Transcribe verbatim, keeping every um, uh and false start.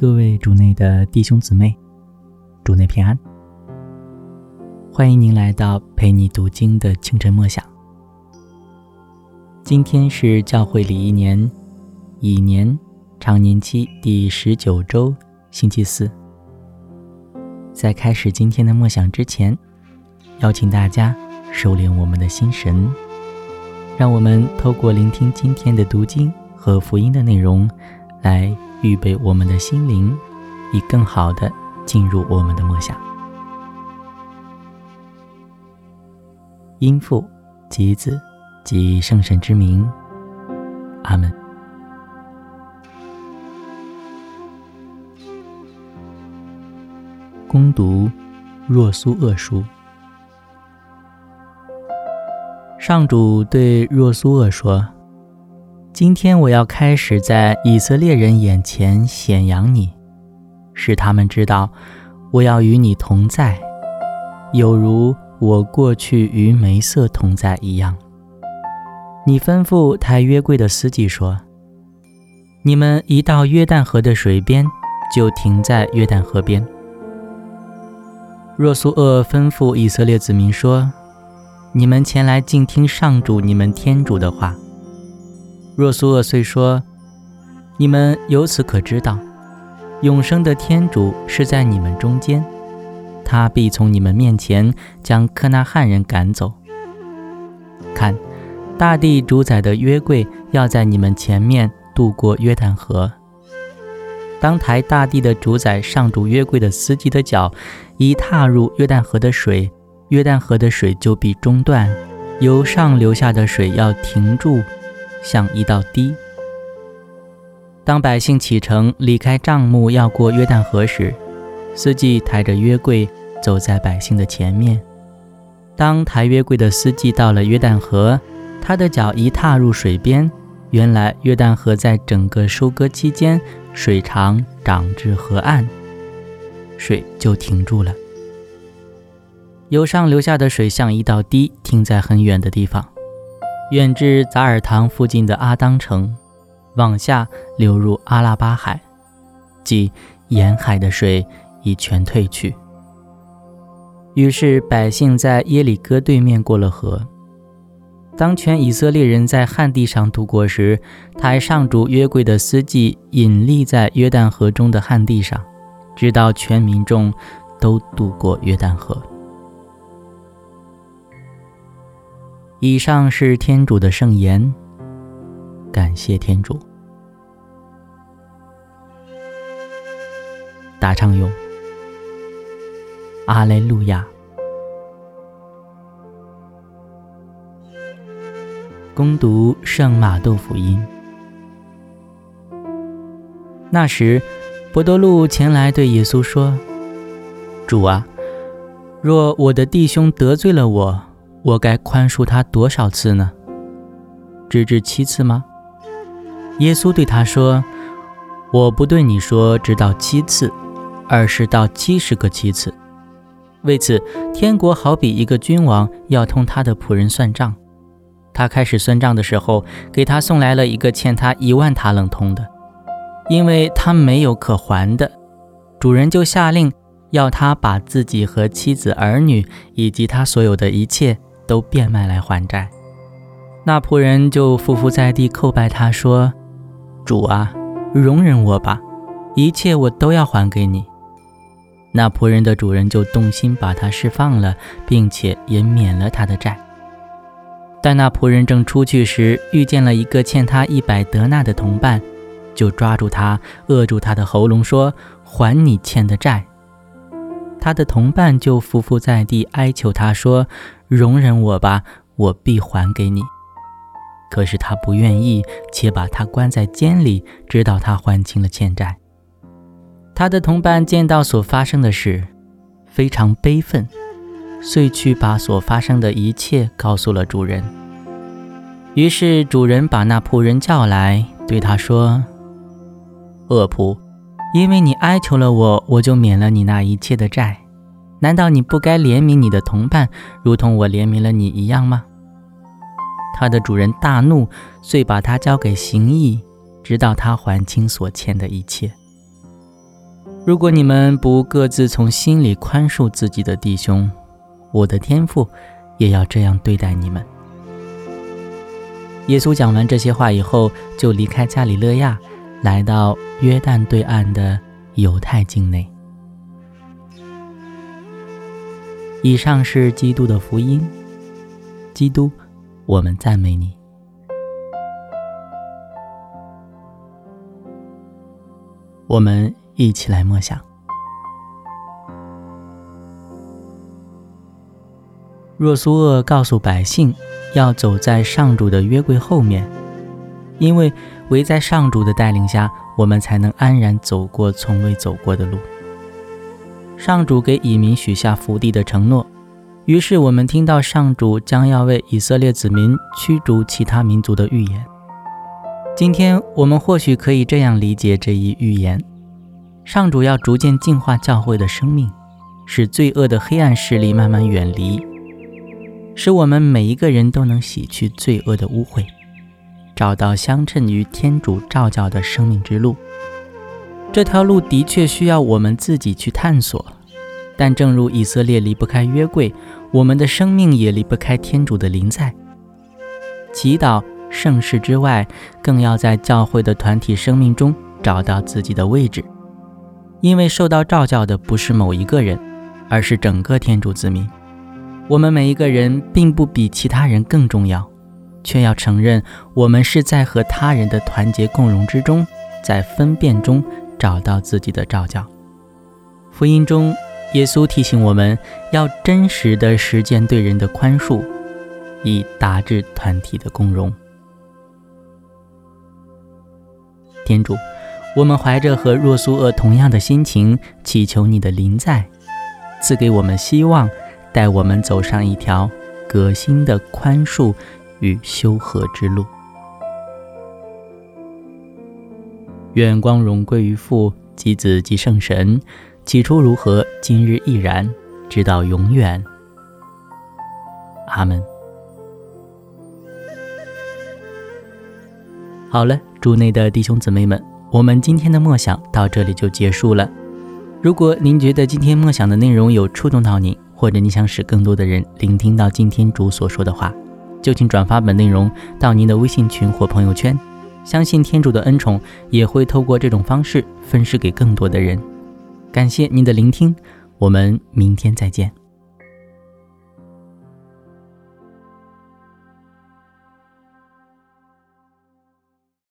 各位主内的弟兄姊妹，主内平安。欢迎您来到陪你读经的清晨默想。今天是教会里一年乙年常年期第十九周星期四。在开始今天的默想之前，邀请大家收敛我们的心神，让我们透过聆听今天的读经和福音的内容，来预备我们的心灵，以更好地进入我们的默想。因父及子及圣神之名，阿们。恭读若苏厄书。上主对若苏厄说，今天我要开始在以色列人眼前显扬你，使他们知道我要与你同在，有如我过去与梅瑟同在一样。你吩咐抬约柜的司机说，你们一到约旦河的水边，就停在约旦河边。若苏厄吩咐以色列子民说，你们前来静听上主你们天主的话。若苏厄遂说，你们由此可知道，永生的天主是在你们中间，他必从你们面前将克纳汉人赶走。看，大地主宰的约柜要在你们前面渡过约旦河。当抬大地的主宰上主约柜的司机的脚一踏入约旦河的水，约旦河的水就必中断，由上流下的水要停住，像一道堤。当百姓启程离开帐幕要过约旦河时，司机抬着约柜走在百姓的前面。当抬约柜的司机到了约旦河，他的脚一踏入水边，原来约旦河在整个收割期间水长涨至河岸，水就停住了。由上流下的水像一道堤，停在很远的地方，远至杂尔堂附近的阿当城，往下流入阿拉巴海，即沿海的水已全退去。于是百姓在耶里哥对面过了河。当全以色列人在旱地上渡过时，抬上主约柜的司机隐立在约旦河中的旱地上，直到全民众都渡过约旦河。以上是天主的圣言，感谢天主。答唱咏，阿肋路亚。恭读圣马窦福音。那时，伯多禄前来对耶稣说，主啊，若我的弟兄得罪了我，我该宽恕他多少次呢？直至七次吗？耶稣对他说，我不对你说直到七次，而是到七十个七次。为此，天国好比一个君王要同他的仆人算账。他开始算账的时候，给他送来了一个欠他一万塔冷通的，因为他没有可还的。主人就下令要他把自己和妻子儿女以及他所有的一切都变卖来还债。那仆人就匍匐在地叩拜他说，主啊，容忍我吧，一切我都要还给你。那仆人的主人就动心把他释放了，并且也免了他的债。但那仆人正出去时，遇见了一个欠他一百德纳的同伴，就抓住他，扼住他的喉咙，说，还你欠的债。他的同伴就匍匐在地哀求他说，容忍我吧，我必还给你。可是他不愿意，且把他关在监里，直到他还清了欠债。他的同伴见到所发生的事，非常悲愤，遂去把所发生的一切告诉了主人。于是主人把那仆人叫来，对他说，恶仆，因为你哀求了我，我就免了你那一切的债。难道你不该怜悯你的同伴，如同我怜悯了你一样吗？他的主人大怒，遂把他交给刑役，直到他还清所欠的一切。 如果你们不各自从心里宽恕自己的弟兄，我的天父也要这样对待你们。耶稣讲完这些话以后，就离开加里肋亚，来到约旦对岸的犹太境内。以上是基督的福音。基督，我们赞美你。我们一起来默想。若苏厄告诉百姓，要走在上主的约柜后面，因为唯在上主的带领下，我们才能安然走过从未走过的路。上主给以民许下福地的承诺，于是我们听到上主将要为以色列子民驱逐其他民族的预言。今天我们或许可以这样理解这一预言：上主要逐渐净化教会的生命，使罪恶的黑暗势力慢慢远离，使我们每一个人都能洗去罪恶的污秽，找到相称于天主召教的生命之路。这条路的确需要我们自己去探索，但正如以色列离不开约柜，我们的生命也离不开天主的临在。祈祷、圣事之外，更要在教会的团体生命中找到自己的位置，因为受到召教的不是某一个人，而是整个天主子民。我们每一个人并不比其他人更重要，却要承认我们是在和他人的团结共荣之中，在分辨中找到自己的召教。福音中，耶稣提醒我们要真实地实践对人的宽恕，以达至团体的共荣。天主，我们怀着和若苏厄同样的心情，祈求你的临在，赐给我们希望，带我们走上一条革新的宽恕与修和之路。愿光荣归于父、及子、及圣神，起初如何，今日亦然，直到永远。阿们。好了，主内的弟兄姊妹们，我们今天的默想到这里就结束了。如果您觉得今天默想的内容有触动到您，或者你想使更多的人聆听到今天主所说的话，就请转发本内容到您的微信群或朋友圈，相信天主的恩宠也会透过这种方式分施给更多的人。感谢您的聆听，我们明天再见。